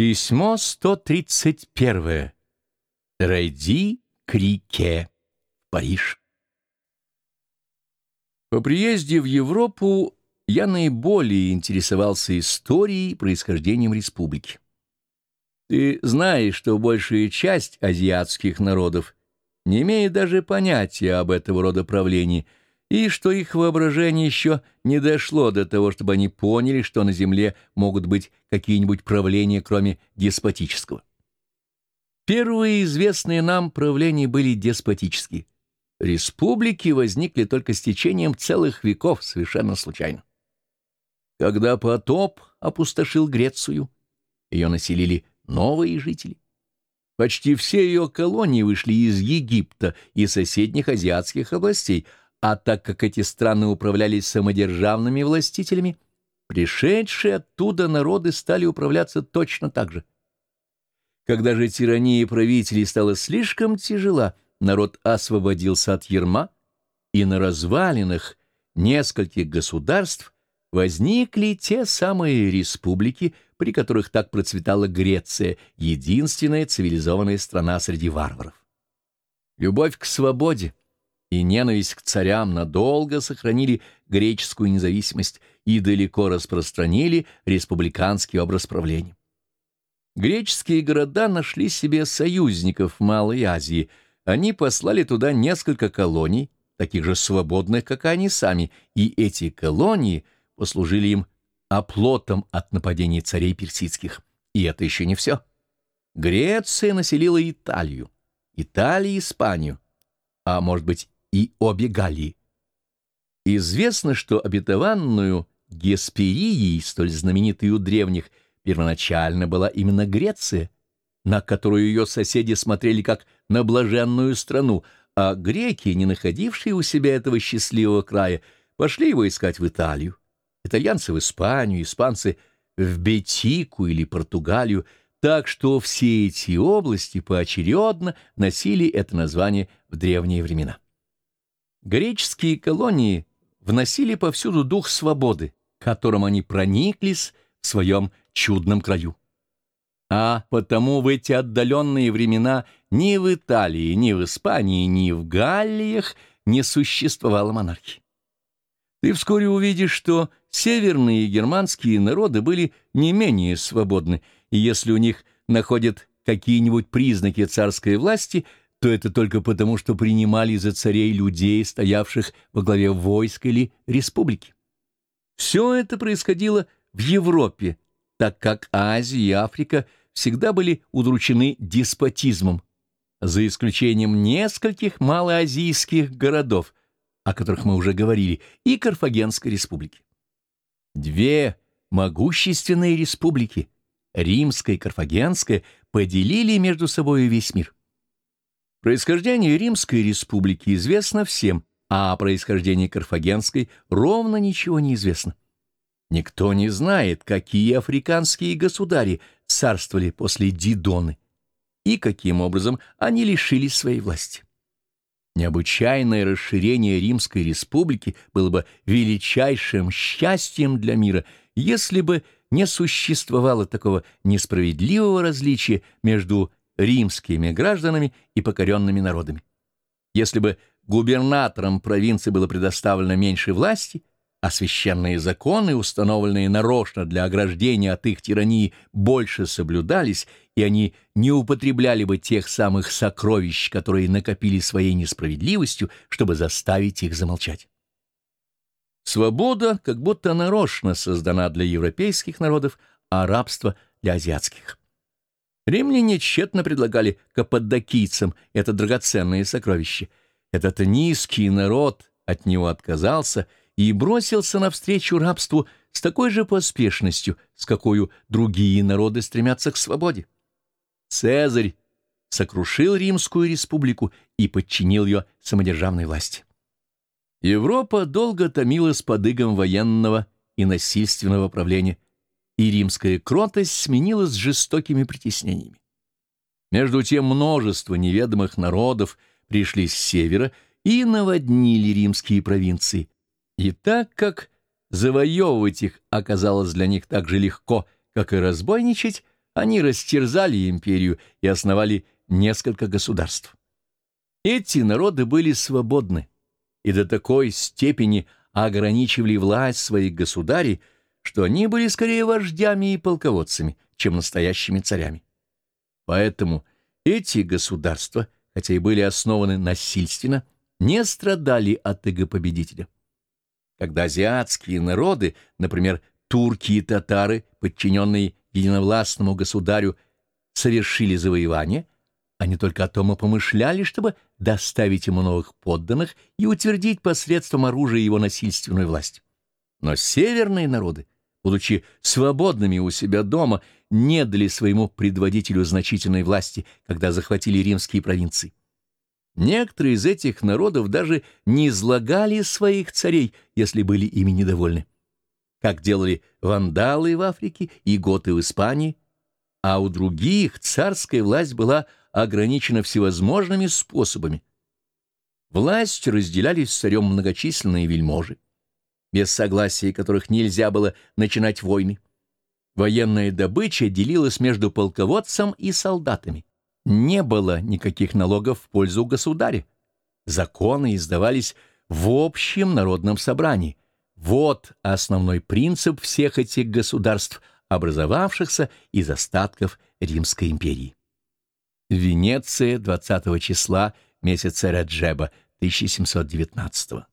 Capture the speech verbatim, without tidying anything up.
Письмо сто тридцать первое. Райди Крике, Париж. По приезде в Европу я наиболее интересовался историей и происхождением республики. Ты знаешь, что большая часть азиатских народов не имеет даже понятия об этого рода правлении, и что их воображение еще не дошло до того, чтобы они поняли, что на земле могут быть какие-нибудь правления, кроме деспотического. Первые известные нам правления были деспотические. Республики возникли только с течением целых веков, совершенно случайно. Когда потоп опустошил Грецию, ее населили новые жители. Почти все ее колонии вышли из Египта и соседних азиатских областей, а так как эти страны управлялись самодержавными властителями, пришедшие оттуда народы стали управляться точно так же. Когда же тирания правителей стала слишком тяжела, народ освободился от ярма, и на развалинах нескольких государств возникли те самые республики, при которых так процветала Греция, единственная цивилизованная страна среди варваров. Любовь к свободе и ненависть к царям надолго сохранили греческую независимость и далеко распространили республиканский образ правления. Греческие города нашли себе союзников в Малой Азии. Они послали туда несколько колоний, таких же свободных, как и они сами, и эти колонии послужили им оплотом от нападений царей персидских. И это еще не все. Греция населила Италию, Италия — Испанию, а может быть и обе Галлии. Известно, что обетованную Гесперией, столь знаменитой у древних, первоначально была именно Греция, на которую ее соседи смотрели как на блаженную страну, а греки, не находившие у себя этого счастливого края, пошли его искать в Италию, итальянцы в Испанию, испанцы в Бетику или Португалию, так что все эти области поочередно носили это название в древние времена. Греческие колонии вносили повсюду дух свободы, которым они прониклись в своем чудном краю. А потому в эти отдаленные времена ни в Италии, ни в Испании, ни в Галлиях не существовало монархии. Ты вскоре увидишь, что северные германские народы были не менее свободны, и если у них находят какие-нибудь признаки царской власти, то это только потому, что принимали за царей людей, стоявших во главе войск или республики. Все это происходило в Европе, так как Азия и Африка всегда были удручены деспотизмом, за исключением нескольких малоазийских городов, о которых мы уже говорили, и Карфагенской республики. Две могущественные республики, Римская и Карфагенская, поделили между собой весь мир. Происхождение Римской республики известно всем, а о происхождении Карфагенской ровно ничего не известно. Никто не знает, какие африканские государи царствовали после Дидоны и каким образом они лишились своей власти. Необычайное расширение Римской республики было бы величайшим счастьем для мира, если бы не существовало такого несправедливого различия между римскими гражданами и покоренными народами. Если бы губернаторам провинции было предоставлено меньше власти, а священные законы, установленные нарочно для ограждения от их тирании, больше соблюдались, и они не употребляли бы тех самых сокровищ, которые накопили своей несправедливостью, чтобы заставить их замолчать. Свобода как будто нарочно создана для европейских народов, а рабство — для азиатских. Римляне тщетно предлагали каппадокийцам это драгоценное сокровище. Этот низкий народ от него отказался и бросился навстречу рабству с такой же поспешностью, с какой другие народы стремятся к свободе. Цезарь сокрушил Римскую республику и подчинил ее самодержавной власти. Европа долго томилась под игом военного и насильственного правления, и римская кротость сменилась жестокими притеснениями. Между тем множество неведомых народов пришли с севера и наводнили римские провинции. И так как завоевывать их оказалось для них так же легко, как и разбойничать, они растерзали империю и основали несколько государств. Эти народы были свободны и до такой степени ограничивали власть своих государей, что они были скорее вождями и полководцами, чем настоящими царями. Поэтому эти государства, хотя и были основаны насильственно, не страдали от иго победителя. Когда азиатские народы, например, турки и татары, подчиненные единовластному государю, совершили завоевание, они только о том и помышляли, чтобы доставить ему новых подданных и утвердить посредством оружия его насильственную власть. Но северные народы, будучи свободными у себя дома, не дали своему предводителю значительной власти, когда захватили римские провинции. Некоторые из этих народов даже не излагали своих царей, если были ими недовольны, как делали вандалы в Африке и готы в Испании, а у других царская власть была ограничена всевозможными способами. Власть разделялись с царем многочисленные вельможи, без согласия которых нельзя было начинать войны. Военная добыча делилась между полководцем и солдатами. Не было никаких налогов в пользу государя. Законы издавались в общем народном собрании. Вот основной принцип всех этих государств, образовавшихся из остатков Римской империи. Венеция, двадцатого числа месяца Раджеба тысяча семьсот девятнадцатого.